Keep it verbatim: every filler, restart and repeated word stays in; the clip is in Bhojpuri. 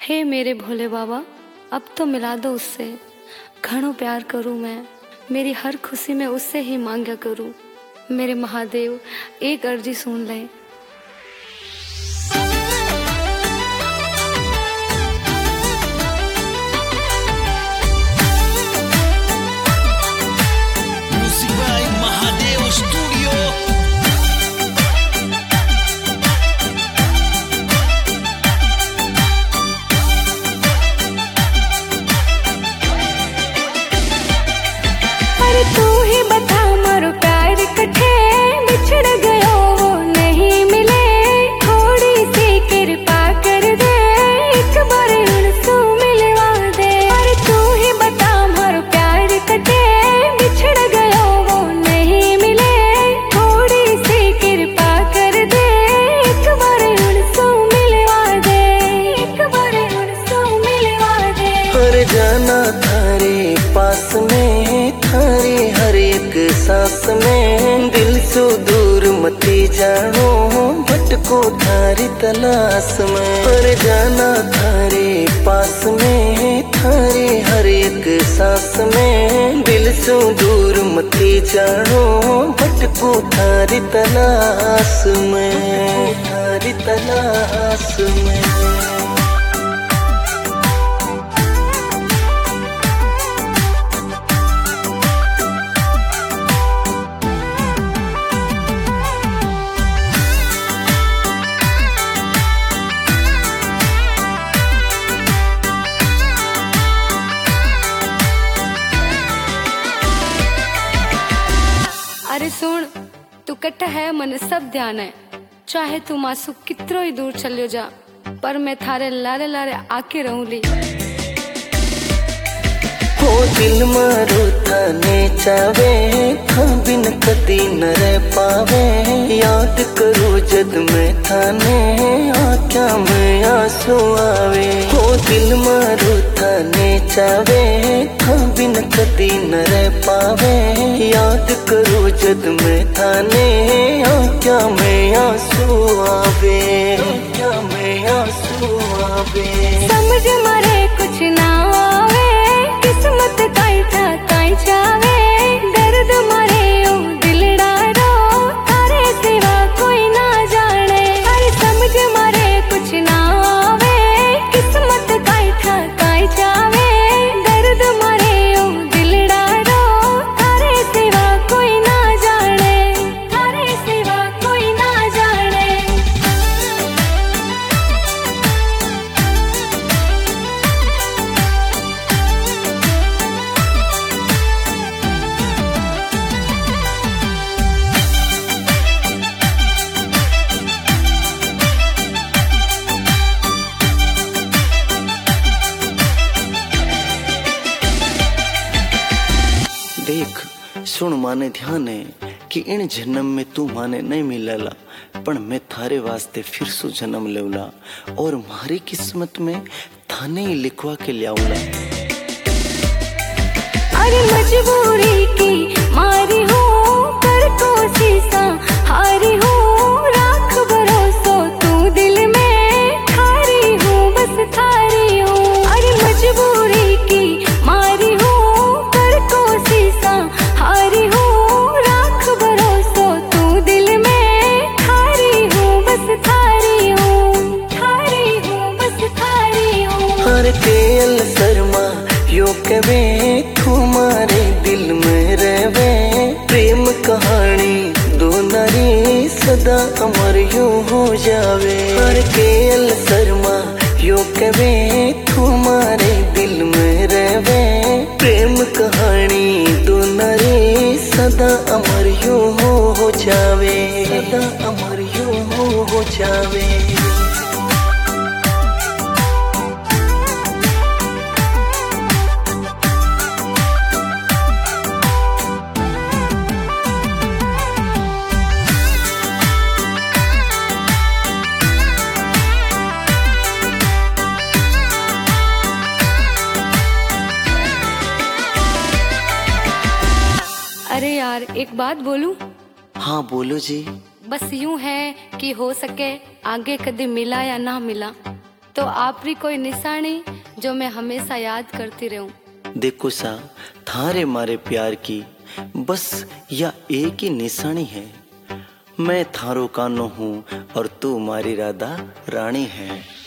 हे मेरे भोले बाबा, अब तो मिला दो उससे। घणो प्यार करूँ मैं, मेरी हर खुशी में उससे ही मांगा करूँ। मेरे महादेव एक अर्जी सुन लें। तू ही बता मोरो प्यार कठे बिछड़ गयो वो नहीं मिले। थोड़ी सी कृपा कर दे, एक बार उनसे मिलवा दे। और तू ही बता मोरो प्यार कठे बिछड़ गयो वो नहीं मिले। थोड़ी सी कृपा कर दे, एक बार उनसे मिलवा दे। एक बार उनसे मिलवा दे। और जाना थारे पास में, थारे हर एक सांस में। दिल से दूर मती जानो, भटको थारी तलाश में। पर जाना थारे पास में, थारे हर एक सांस में। दिल से दूर मती जानो, भटको थारी तलाश में। थारी तलाश में। अरे सुन, तू कट्टा है मन सब ध्यान है। चाहे तू मासू कितरो ही दूर चलियो जा, पर मैं थारे लारे लारे आके रहूंगी। हो दिल मारो थाने चावे, था बिन कदी न रह पावे। याद करो जद मैं थाने, आँखा में आंसू आवे। हो दिल मारो थाने चावे, था बिन कदी न रह पावे। याद करो जद मैं थाने, आँखा में आंसू आवे। आँखा में आंसू आवे। समझ मारे कुछ ना आवे, किस्मत काई था काई चावे। दर्द मारे ओ दिल डारो, थारे सिवा कोई ना जाने। अरे समझ मारे कुछ ना आवे, किस्मत काई था काई चावे। दर्द मारे ओ दिल डारो, थारे सिवा कोई ना जाने। थारे सिवा कोई ना जाने। देख सुन माने ध्यान है कि इन जन्म में तू माने नहीं मिलला, पण मैं थारे वास्ते फिर सु जन्म लेवला। और मारी किस्मत में थाने ही लिखवा के लियाऊला। अरे मजबूरी की मारी हो, कर कोशिशा हारी हो। राख भरोसो तू दिल में, थारी हो बस थारी हो। अरे मजबूरी की मारी हो, कर कोशिशा हारी हो। राख भरोसो तू दिल में, थारी हो बस थारी हो। थारी हो बस थारी हो। हर केल शर्मा यो कवे, तुम्हारे दिल में रहवे। प्रेम कहानी दो नारी सदा अमर यूं हो जावे। हर केल शर्मा यो कवे, तुम्हारे दिल में रहवे। प्रेम कहानी दो नारी सदा अमर यूं हो जावे। सदा अमर यूं हो जावे। अरे यार एक बात बोलूं? हाँ बोलो जी। बस यूं है कि हो सके आगे कभी मिला या ना मिला तो आपरी कोई निशानी जो मैं हमेशा याद करती रहूं। देखो सा थारे मारे प्यार की बस या एक ही निशानी है, मैं थारो कानो हूँ और तू मारी राधा रानी है।